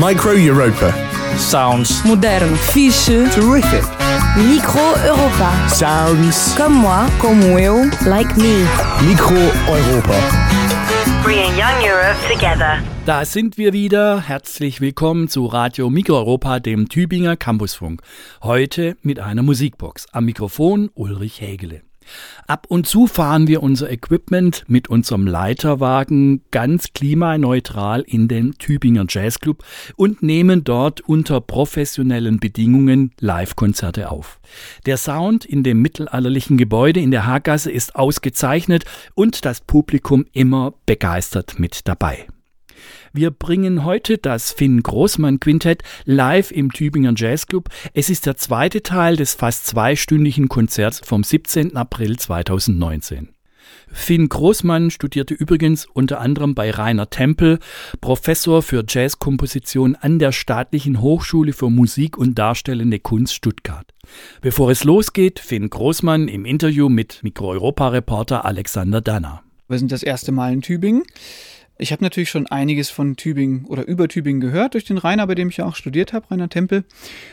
Micro Europa. Sounds Modern. Fiche. Terrific. Micro Europa. Sounds. Comme moi. Como eu. Like me. Micro Europa. Bringing Young Europe together. Da sind wir wieder. Herzlich willkommen zu Radio Mikroeuropa, dem Tübinger Campusfunk. Heute mit einer Musikbox. Am Mikrofon Ulrich Hägele. Ab und zu fahren wir unser Equipment mit unserem Leiterwagen ganz klimaneutral in den Tübinger Jazzclub und nehmen dort unter professionellen Bedingungen Live-Konzerte auf. Der Sound in dem mittelalterlichen Gebäude in der Haaggasse ist ausgezeichnet und das Publikum immer begeistert mit dabei. Wir bringen heute das Finn-Großmann-Quintett live im Tübinger Jazzclub. Es ist der zweite Teil des fast zweistündigen Konzerts vom 17. April 2019. Finn Großmann studierte übrigens unter anderem bei Rainer Tempel, Professor für Jazzkomposition an der Staatlichen Hochschule für Musik und Darstellende Kunst Stuttgart. Bevor es losgeht, Finn Großmann im Interview mit Mikroeuropa-Reporter Alexander Danner. Wir sind das erste Mal in Tübingen. Ich habe natürlich schon einiges von Tübingen oder über Tübingen gehört, durch den Rainer, bei dem ich ja auch studiert habe, Rainer Tempel.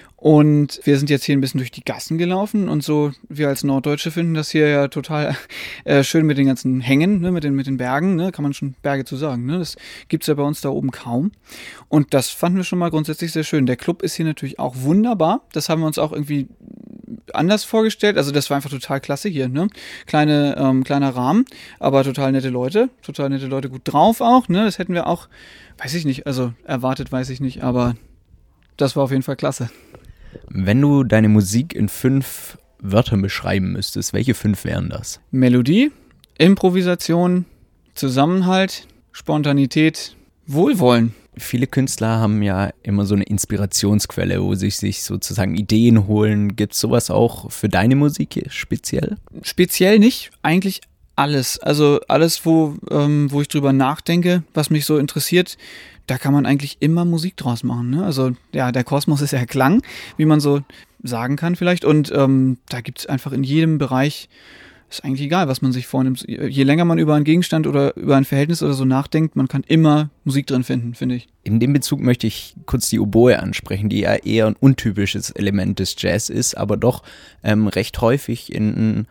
Und wir sind jetzt hier ein bisschen durch die Gassen gelaufen und so, wir als Norddeutsche finden das hier ja total schön mit den ganzen Hängen, ne, mit den Bergen, ne, kann man schon Berge zu sagen, ne, das gibt's ja bei uns da oben kaum. Und das fanden wir schon mal grundsätzlich sehr schön. Der Club ist hier natürlich auch wunderbar, das haben wir uns auch irgendwie anders vorgestellt, also das war einfach total klasse hier, ne, kleiner Rahmen, aber total nette Leute, gut drauf auch, ne, das hätten wir auch, weiß ich nicht, also erwartet weiß ich nicht, aber das war auf jeden Fall klasse. Wenn du deine Musik in 5 Wörtern beschreiben müsstest, welche 5 wären das? Melodie, Improvisation, Zusammenhalt, Spontanität, Wohlwollen. Viele Künstler haben ja immer so eine Inspirationsquelle, wo sie sich sozusagen Ideen holen. Gibt es sowas auch für deine Musik hier speziell? Speziell nicht, eigentlich alles. Also alles, wo ich drüber nachdenke, was mich so interessiert, da kann man eigentlich immer Musik draus machen. Ne? Also ja, der Kosmos ist ja Klang, wie man so sagen kann vielleicht. Und da gibt es einfach in jedem Bereich, ist eigentlich egal, was man sich vornimmt. Je länger man über einen Gegenstand oder über ein Verhältnis oder so nachdenkt, man kann immer Musik drin finden, finde ich. In dem Bezug möchte ich kurz die Oboe ansprechen, die ja eher ein untypisches Element des Jazz ist, aber doch recht häufig in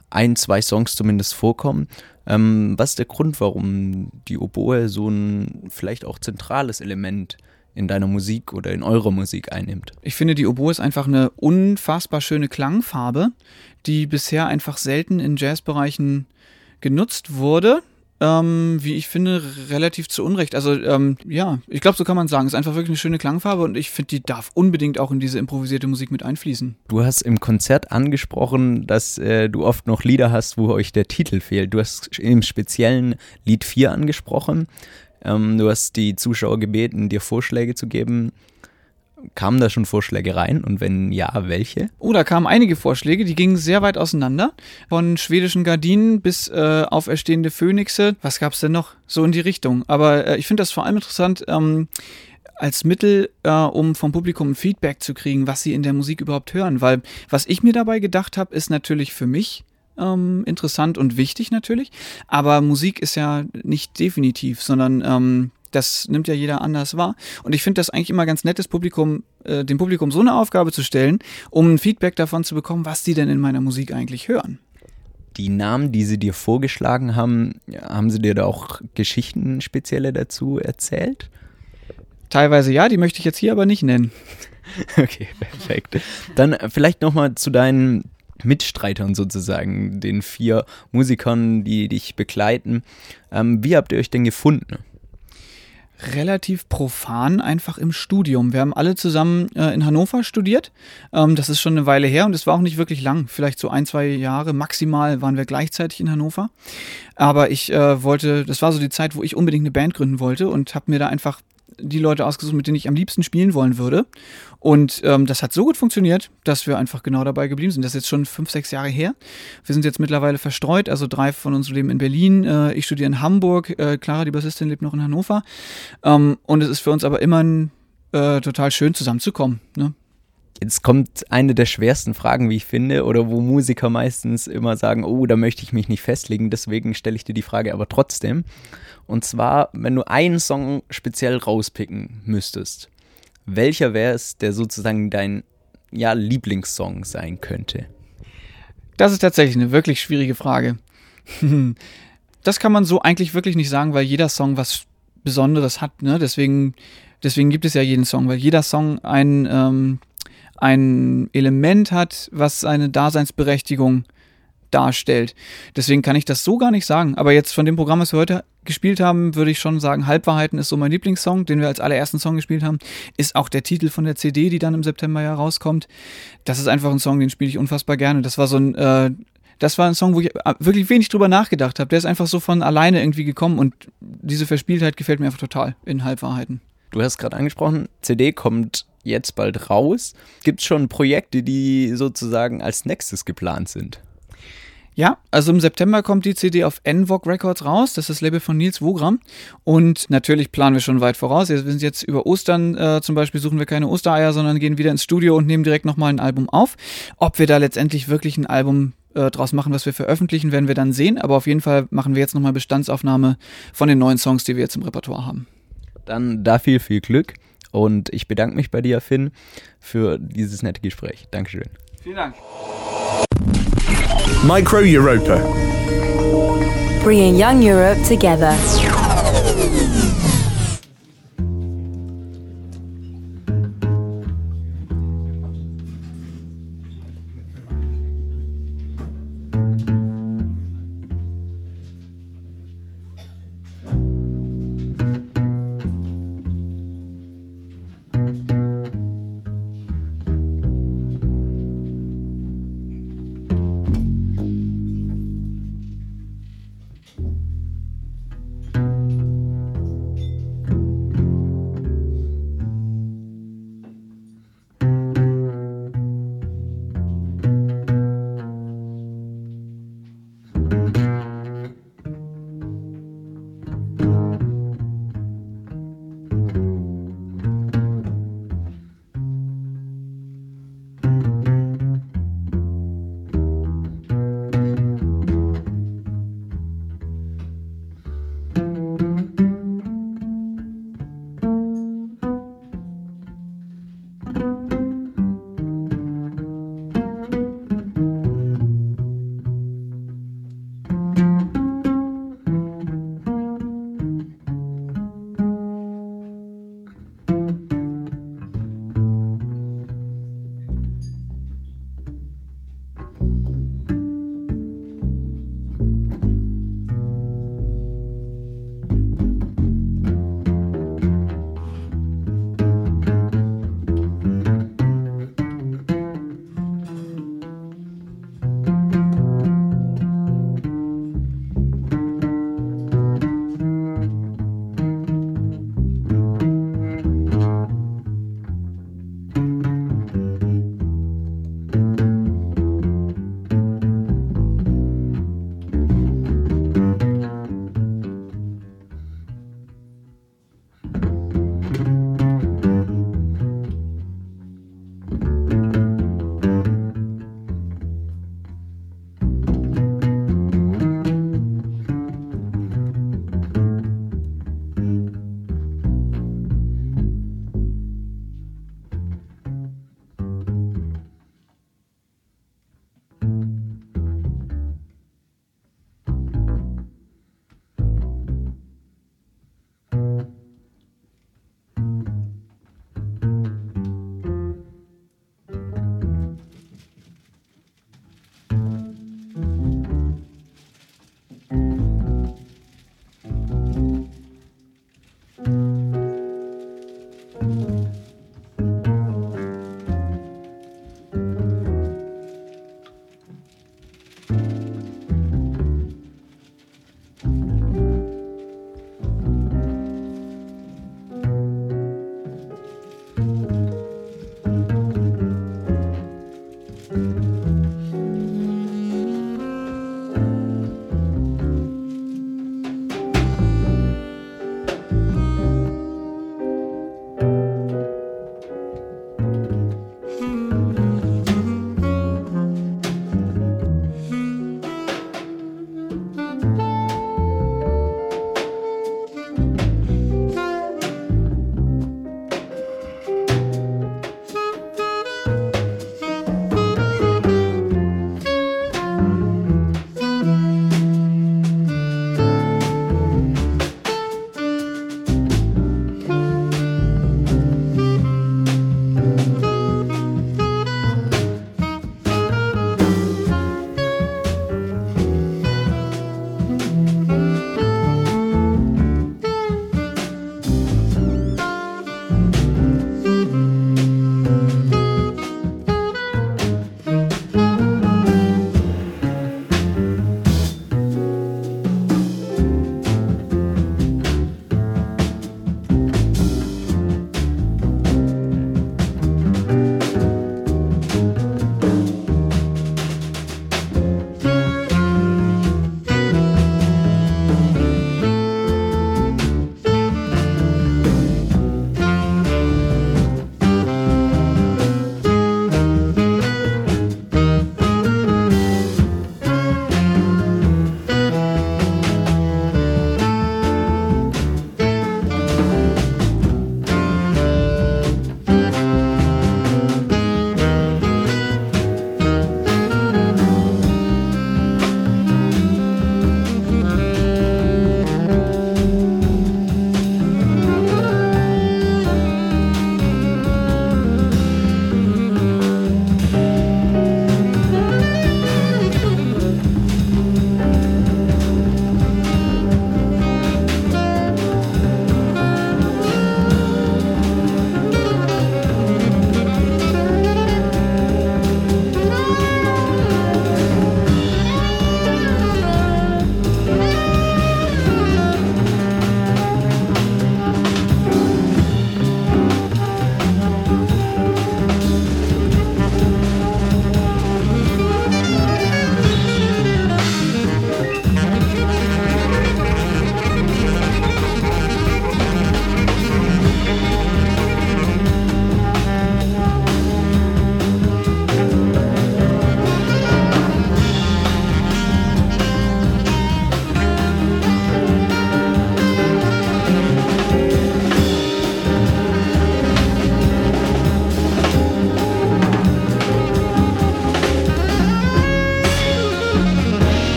1-2 Songs zumindest vorkommen. Was ist der Grund, warum die Oboe so ein vielleicht auch zentrales Element in deiner Musik oder in eurer Musik einnimmt? Ich finde, die Oboe ist einfach eine unfassbar schöne Klangfarbe, die bisher einfach selten in Jazzbereichen genutzt wurde. Wie ich finde, relativ zu Unrecht. Also ja, ich glaube, so kann man sagen. Es ist einfach wirklich eine schöne Klangfarbe und ich finde, die darf unbedingt auch in diese improvisierte Musik mit einfließen. Du hast im Konzert angesprochen, dass du oft noch Lieder hast, wo euch der Titel fehlt. Du hast im speziellen Lied 4 angesprochen. Du hast die Zuschauer gebeten, dir Vorschläge zu geben. Kamen da schon Vorschläge rein und wenn ja, welche? Oh, da kamen einige Vorschläge, die gingen sehr weit auseinander. Von schwedischen Gardinen bis auferstehende Phönixe. Was gab's denn noch? So in die Richtung. Aber ich finde das vor allem interessant, als Mittel, um vom Publikum ein Feedback zu kriegen, was sie in der Musik überhaupt hören. Weil was ich mir dabei gedacht habe, ist natürlich für mich interessant und wichtig natürlich. Aber Musik ist ja nicht definitiv, sondern das nimmt ja jeder anders wahr. Und ich finde das eigentlich immer ganz nett, dem Publikum so eine Aufgabe zu stellen, um ein Feedback davon zu bekommen, was die denn in meiner Musik eigentlich hören. Die Namen, die sie dir vorgeschlagen haben, haben sie dir da auch Geschichten spezielle dazu erzählt? Teilweise ja, die möchte ich jetzt hier aber nicht nennen. Okay, perfekt. Dann vielleicht nochmal zu deinen Mitstreitern sozusagen, den 4 Musikern, die dich begleiten. Wie habt ihr euch denn gefunden? Relativ profan, einfach im Studium. Wir haben alle zusammen in Hannover studiert. Das ist schon eine Weile her und es war auch nicht wirklich lang. Vielleicht so 1-2 Jahre maximal waren wir gleichzeitig in Hannover. Aber ich das war so die Zeit, wo ich unbedingt eine Band gründen wollte und habe mir da einfach die Leute ausgesucht, mit denen ich am liebsten spielen wollen würde. Und das hat so gut funktioniert, dass wir einfach genau dabei geblieben sind. Das ist jetzt schon 5-6 Jahre her. Wir sind jetzt mittlerweile verstreut, also 3 von uns leben in Berlin, ich studiere in Hamburg, Clara, die Bassistin, lebt noch in Hannover. Und es ist für uns aber immer total schön, zusammenzukommen. Ne? Jetzt kommt eine der schwersten Fragen, wie ich finde, oder wo Musiker meistens immer sagen, oh, da möchte ich mich nicht festlegen, deswegen stelle ich dir die Frage aber trotzdem. Und zwar, wenn du einen Song speziell rauspicken müsstest, welcher wäre es, der sozusagen dein Lieblingssong sein könnte? Das ist tatsächlich eine wirklich schwierige Frage. Das kann man so eigentlich wirklich nicht sagen, weil jeder Song was Besonderes hat, ne? Deswegen gibt es ja jeden Song, weil jeder Song ein Element hat, was eine Daseinsberechtigung darstellt. Deswegen kann ich das so gar nicht sagen. Aber jetzt von dem Programm, was wir heute gespielt haben, würde ich schon sagen, Halbwahrheiten ist so mein Lieblingssong, den wir als allerersten Song gespielt haben. Ist auch der Titel von der CD, die dann im September ja rauskommt. Das ist einfach ein Song, den spiele ich unfassbar gerne. Das war ein Song, wo ich wirklich wenig drüber nachgedacht habe. Der ist einfach so von alleine irgendwie gekommen und diese Verspieltheit gefällt mir einfach total in Halbwahrheiten. Du hast gerade angesprochen, CD kommt jetzt bald raus. Gibt es schon Projekte, die sozusagen als nächstes geplant sind? Ja, also im September kommt die CD auf NVOG Records raus, das ist das Label von Nils Wogram und natürlich planen wir schon weit voraus. Wir sind jetzt über Ostern zum Beispiel, suchen wir keine Ostereier, sondern gehen wieder ins Studio und nehmen direkt nochmal ein Album auf. Ob wir da letztendlich wirklich ein Album draus machen, was wir veröffentlichen, werden wir dann sehen, aber auf jeden Fall machen wir jetzt nochmal Bestandsaufnahme von den neuen Songs, die wir jetzt im Repertoire haben. Dann da viel Glück und ich bedanke mich bei dir, Finn, für dieses nette Gespräch. Dankeschön. Vielen Dank. Micro Europa. Bringing young Europe together.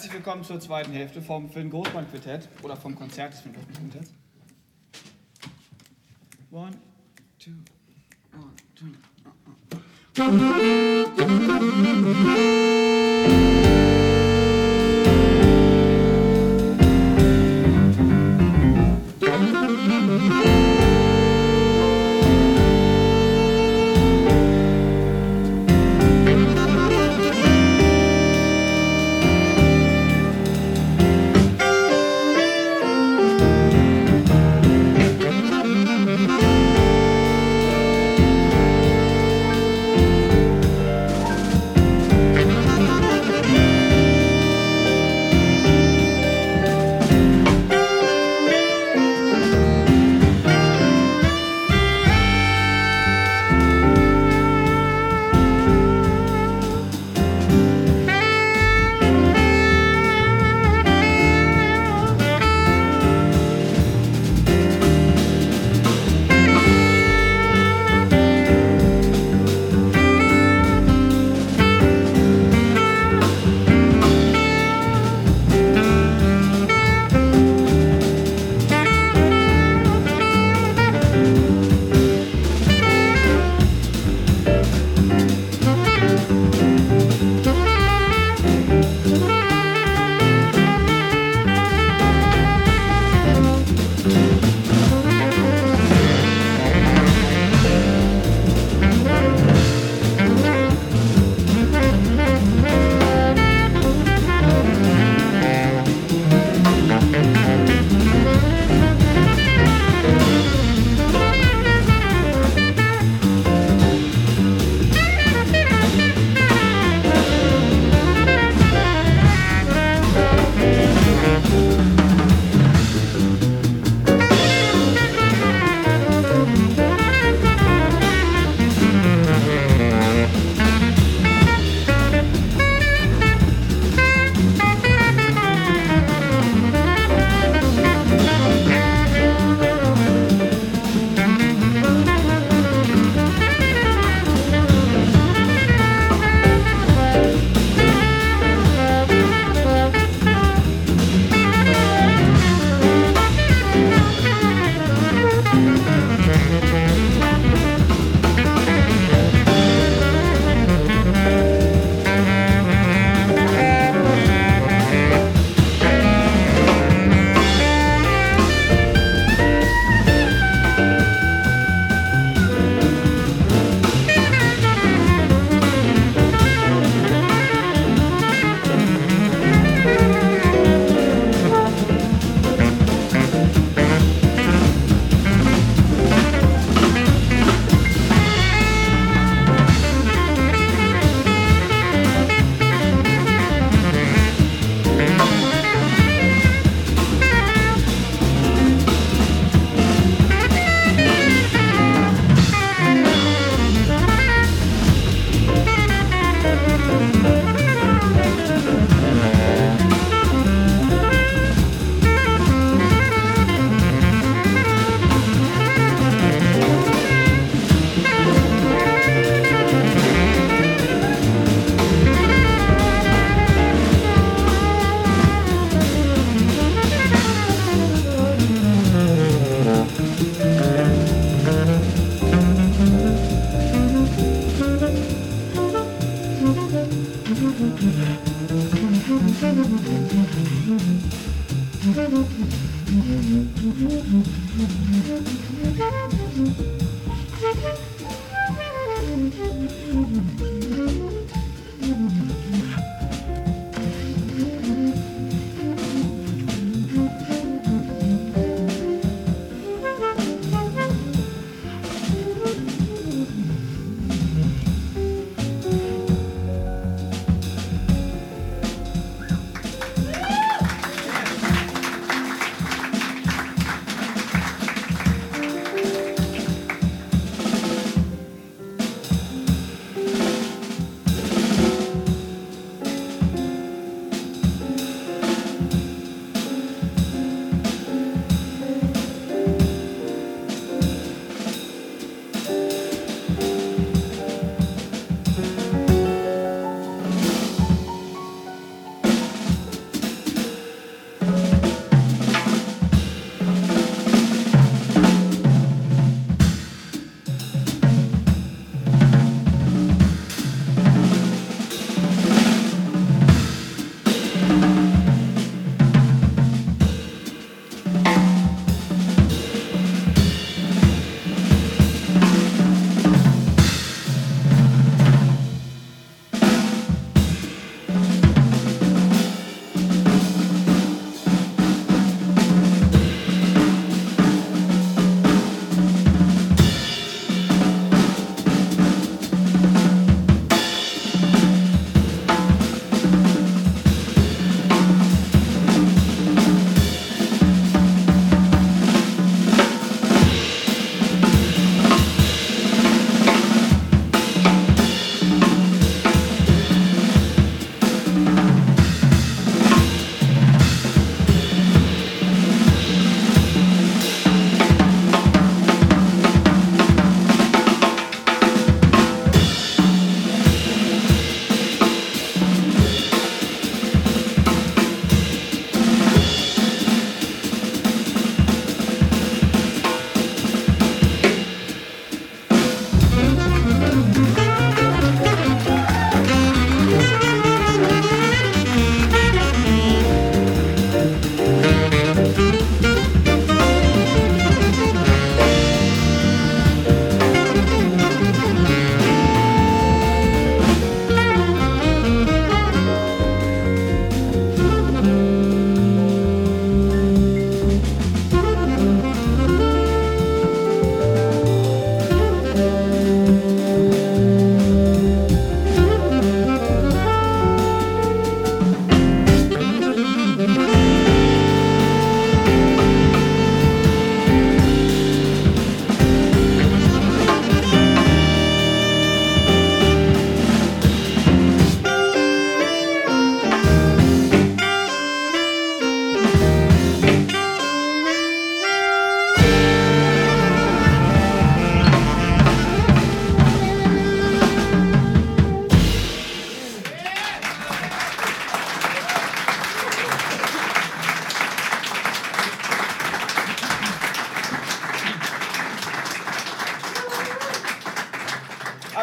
Herzlich willkommen zur zweiten Hälfte vom Finn Großmann Quintett oder vom Konzert des Finn Großmann Quintetts. 1, 2,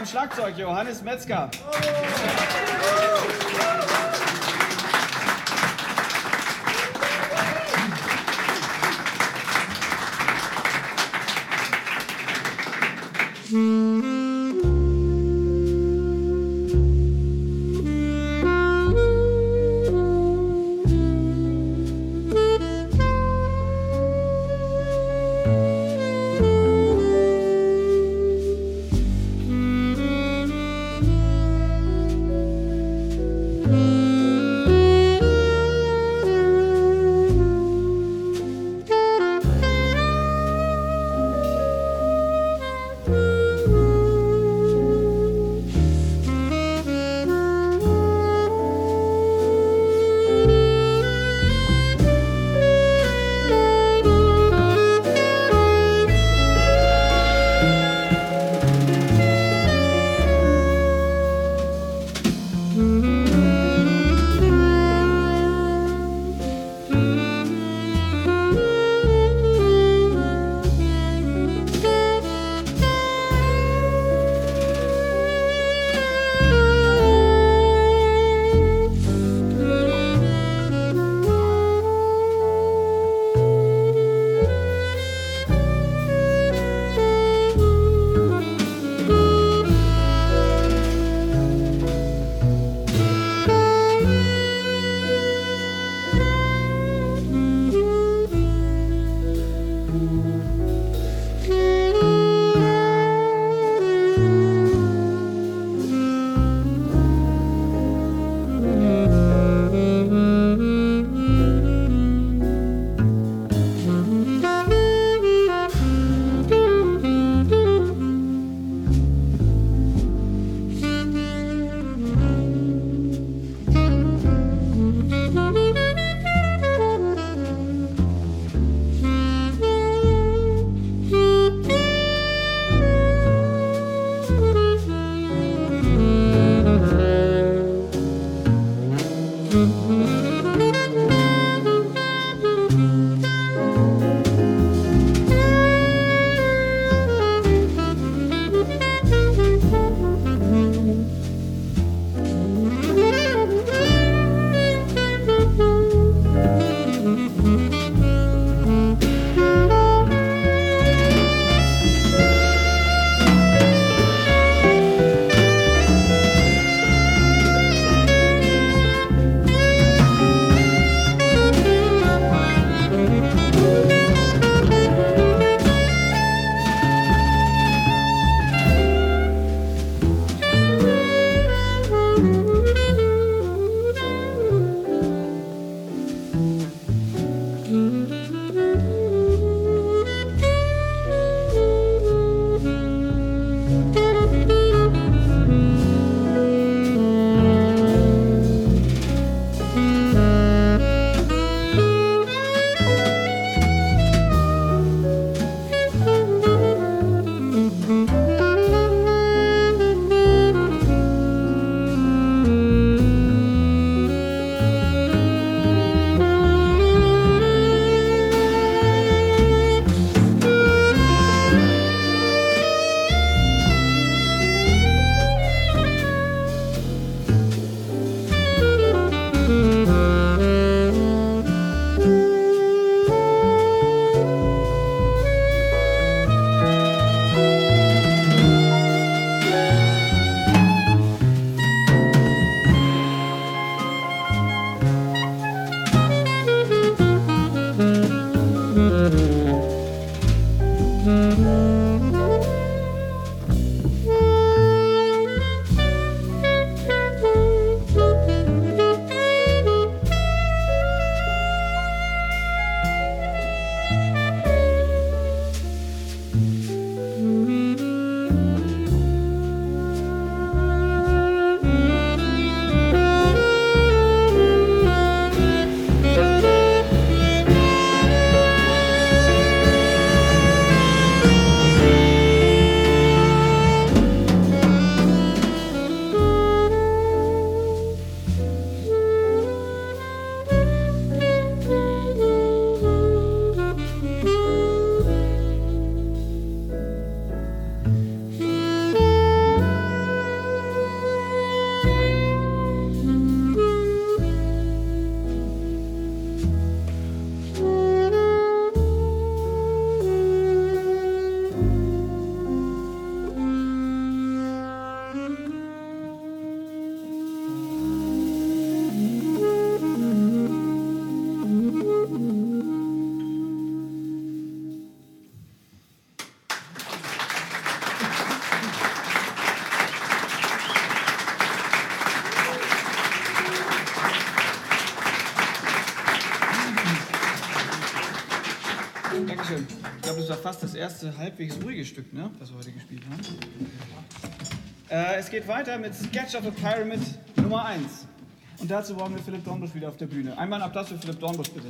am Schlagzeug Johannes Metzger. Dankeschön. Ich glaube, das war fast das erste halbwegs ruhige Stück, ne, was wir heute gespielt haben. Es geht weiter mit Sketch of a Pyramid Nummer 1. Und dazu brauchen wir Philipp Dornbusch wieder auf der Bühne. Einmal einen Applaus für Philipp Dornbusch, bitte.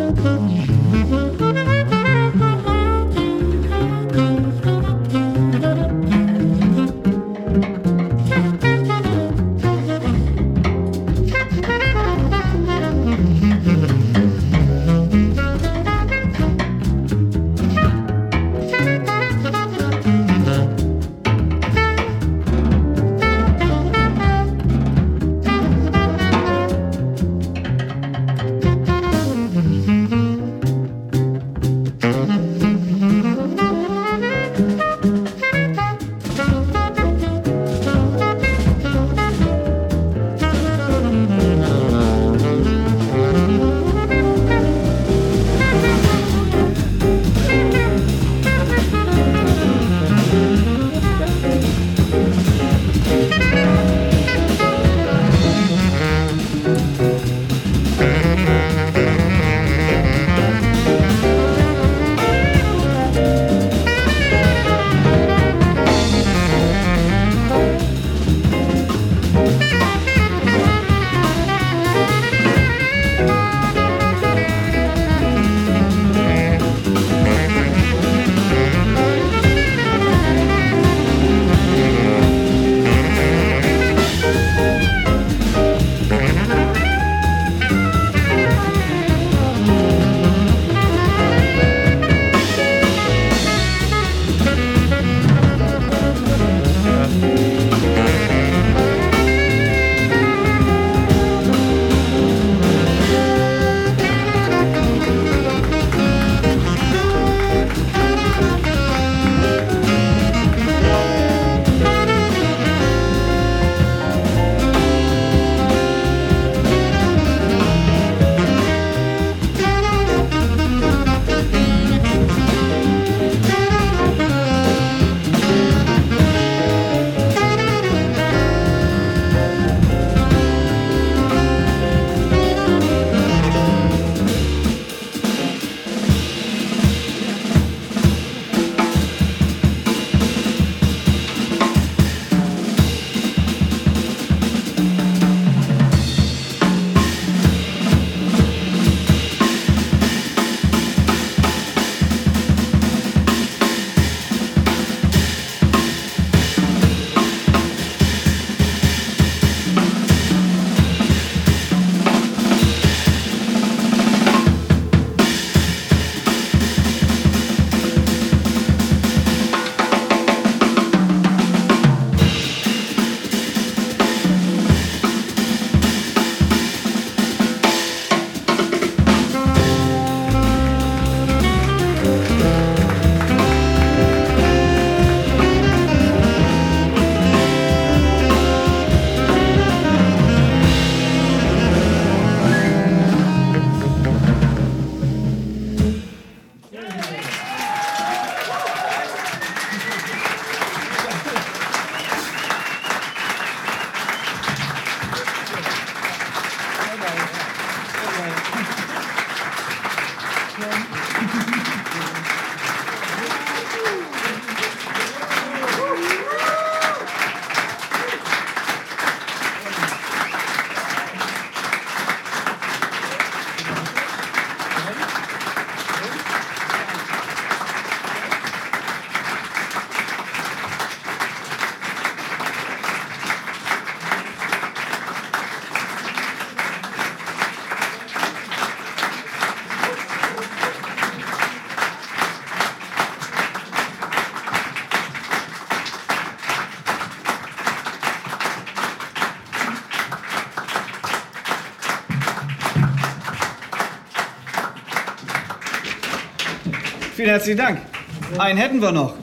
Vielen herzlichen Dank. Einen hätten wir noch.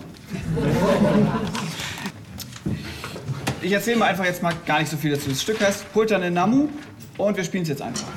Ich erzähle mal einfach jetzt mal gar nicht so viel dazu. Das Stück heißt Pultane Namu und wir spielen es jetzt einfach.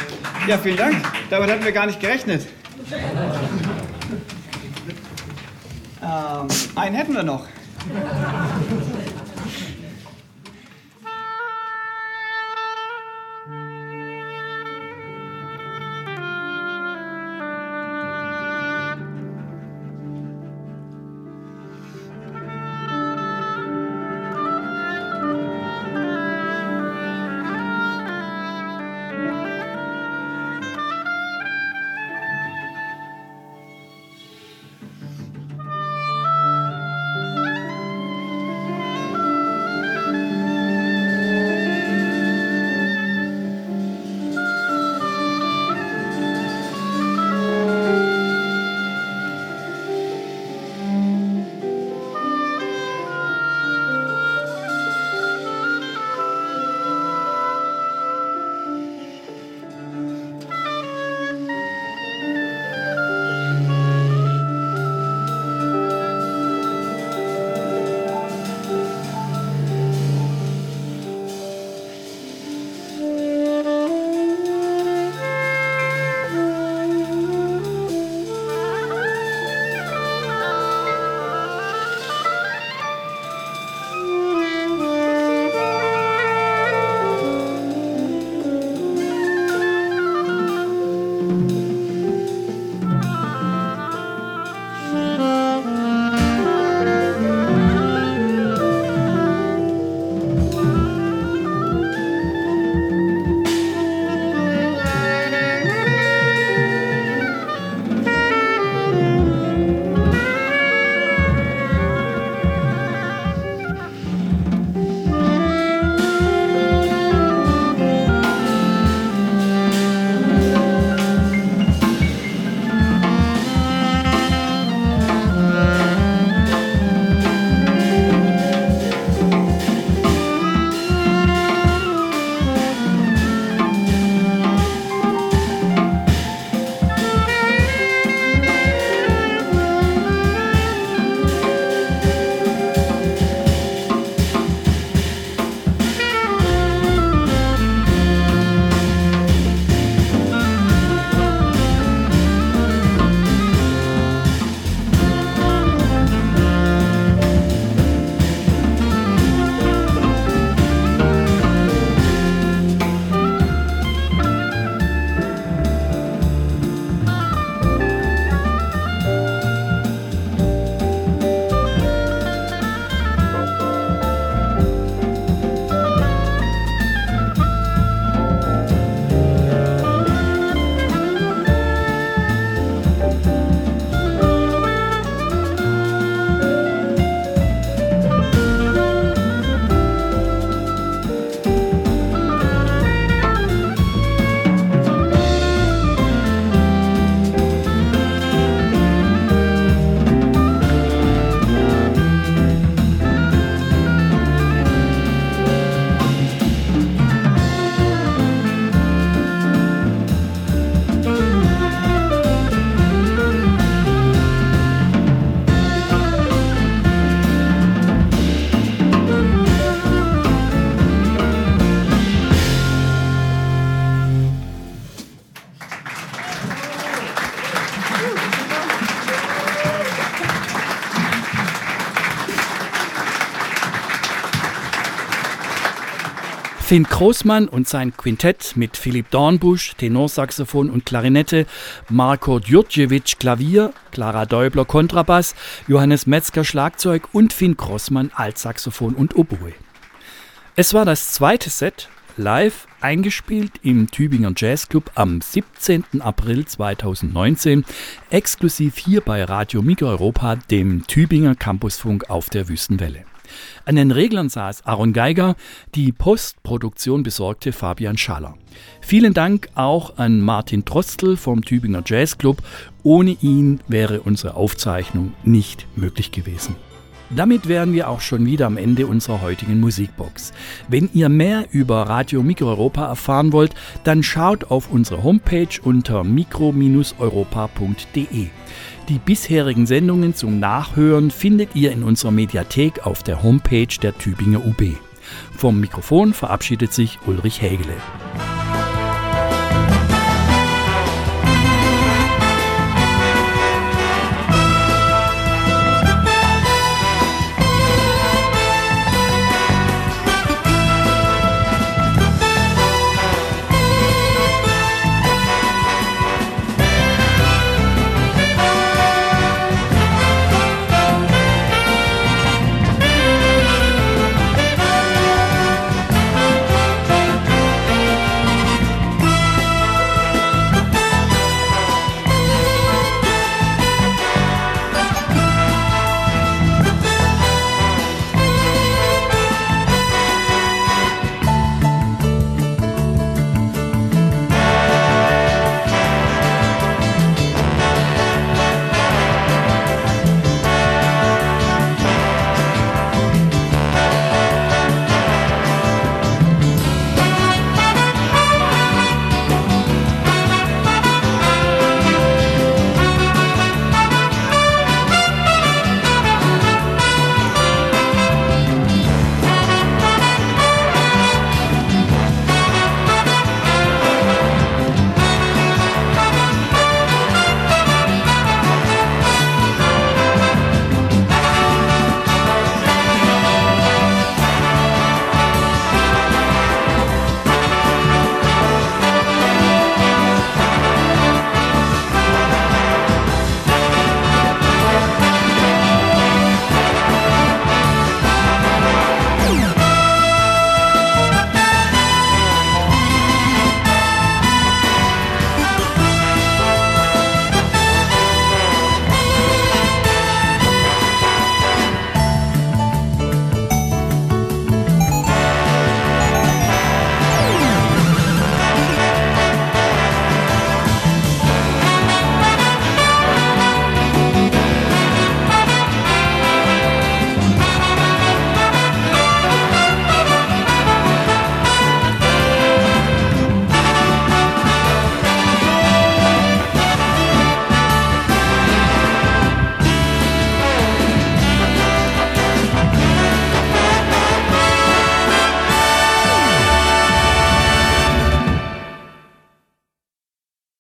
Ja, vielen Dank. Damit hatten wir gar nicht gerechnet. Einen hätten wir noch. Finn Großmann und sein Quintett mit Philipp Dornbusch, Tenorsaxophon und Klarinette, Marko Djurdjevic Klavier, Clara Däubler Kontrabass, Johannes Metzger Schlagzeug und Finn Großmann Altsaxophon und Oboe. Es war das zweite Set, live eingespielt im Tübinger Jazzclub am 17. April 2019, exklusiv hier bei Radio Mikroeuropa, dem Tübinger Campusfunk auf der Wüstenwelle. An den Reglern saß Aaron Geiger, die Postproduktion besorgte Fabian Schaller. Vielen Dank auch an Martin Trostel vom Tübinger Jazzclub. Ohne ihn wäre unsere Aufzeichnung nicht möglich gewesen. Damit wären wir auch schon wieder am Ende unserer heutigen Musikbox. Wenn ihr mehr über Radio Mikroeuropa erfahren wollt, dann schaut auf unsere Homepage unter mikro-europa.de. Die bisherigen Sendungen zum Nachhören findet ihr in unserer Mediathek auf der Homepage der Tübinger UB. Vom Mikrofon verabschiedet sich Ulrich Hägele.